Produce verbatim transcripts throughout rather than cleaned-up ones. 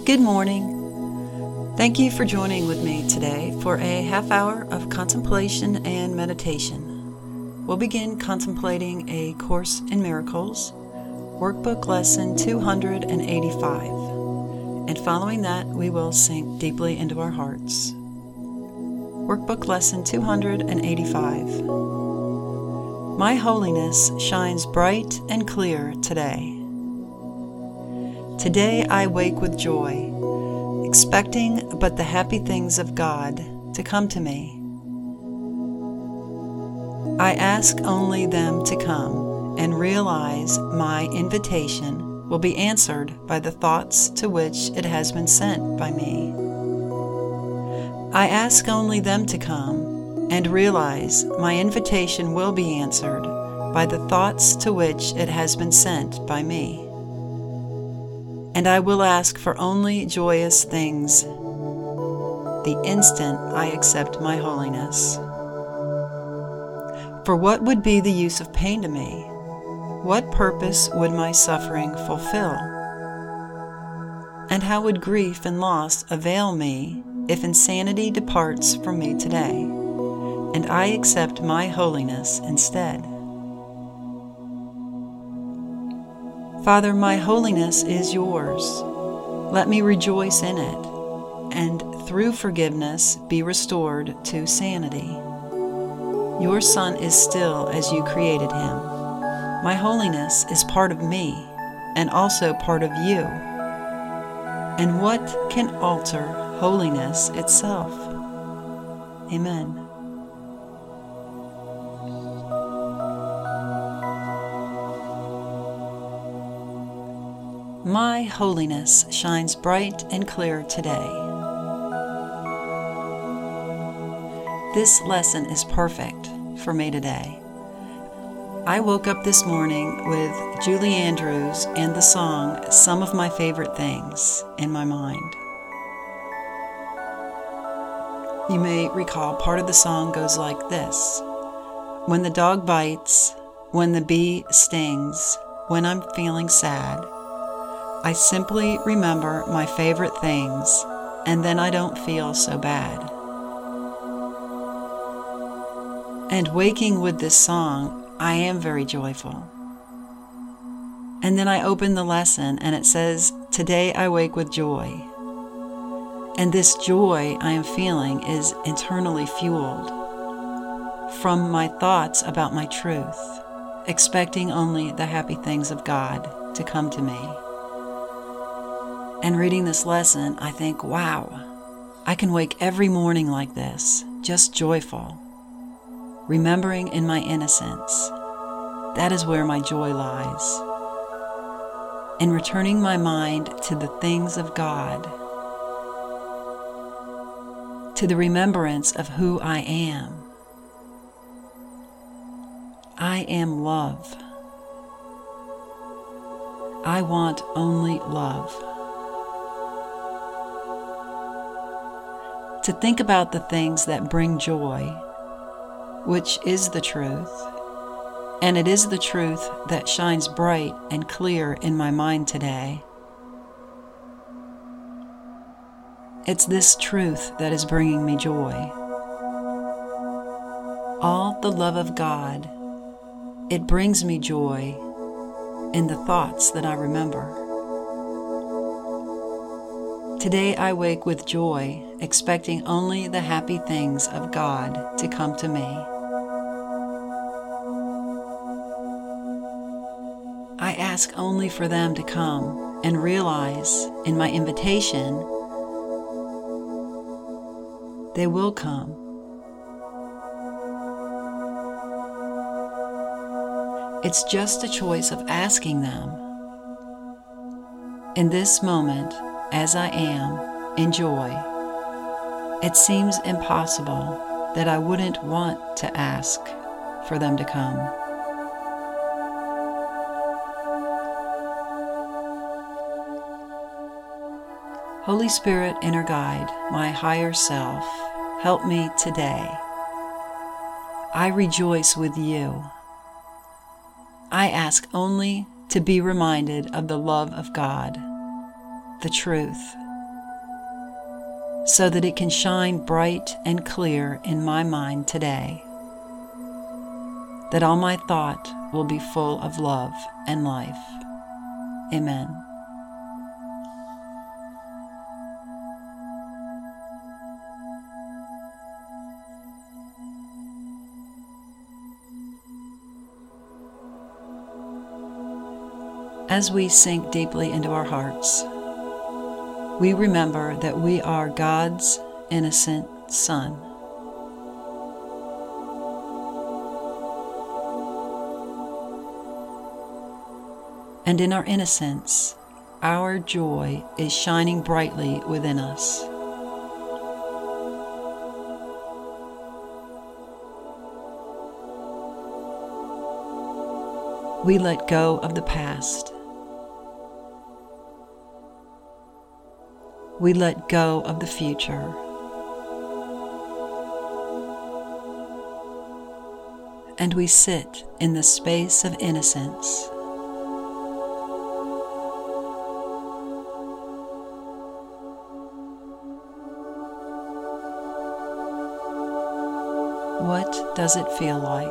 Good morning. Thank you for joining with me today for a half hour of contemplation and meditation. We'll begin contemplating A Course in Miracles, Workbook Lesson two hundred eighty-five, and following that we will sink deeply into our hearts. Workbook Lesson two hundred eighty-five. My holiness shines bright and clear today. Today I wake with joy, expecting but the happy things of God to come to me. I ask only them to come and realize my invitation will be answered by the thoughts to which it has been sent by me. I ask only them to come and realize my invitation will be answered by the thoughts to which it has been sent by me. And I will ask for only joyous things the instant I accept my holiness. For what would be the use of pain to me? What purpose would my suffering fulfill? And how would grief and loss avail me if insanity departs from me today, and I accept my holiness instead? Father, my holiness is yours. Let me rejoice in it, and through forgiveness be restored to sanity. Your Son is still as you created him. My holiness is part of me, and also part of you. And what can alter holiness itself? Amen. My holiness shines bright and clear today. This lesson is perfect for me today. I woke up this morning with Julie Andrews and the song Some of My Favorite Things in my mind. You may recall part of the song goes like this: when the dog bites, when the bee stings, when I'm feeling sad, I simply remember my favorite things, and then I don't feel so bad. And waking with this song, I am very joyful. And then I open the lesson, and it says, today I wake with joy. And this joy I am feeling is internally fueled from my thoughts about my truth, expecting only the happy things of God to come to me. And reading this lesson, I think, wow, I can wake every morning like this, just joyful, remembering in my innocence. That is where my joy lies. In returning my mind to the things of God, to the remembrance of who I am. I am love. I want only love. To think about the things that bring joy, which is the truth, and it is the truth that shines bright and clear in my mind today. It's this truth that is bringing me joy. All the love of God, it brings me joy in the thoughts that I remember. Today I wake with joy, expecting only the happy things of God to come to me. I ask only for them to come and realize in my invitation they will come. It's just a choice of asking them. In this moment, as I am, in joy, it seems impossible that I wouldn't want to ask for them to come. Holy Spirit, inner guide, my higher self, help me today. I rejoice with you. I ask only to be reminded of the love of God, the truth, so that it can shine bright and clear in my mind today, that all my thought will be full of love and life. Amen. As we sink deeply into our hearts, we remember that we are God's innocent Son. And in our innocence, our joy is shining brightly within us. We let go of the past. We let go of the future. And we sit in the space of innocence. What does it feel like?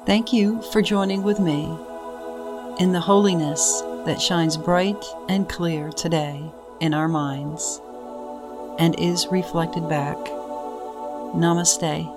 Thank you for joining with me in the holiness that shines bright and clear today in our minds and is reflected back. Namaste.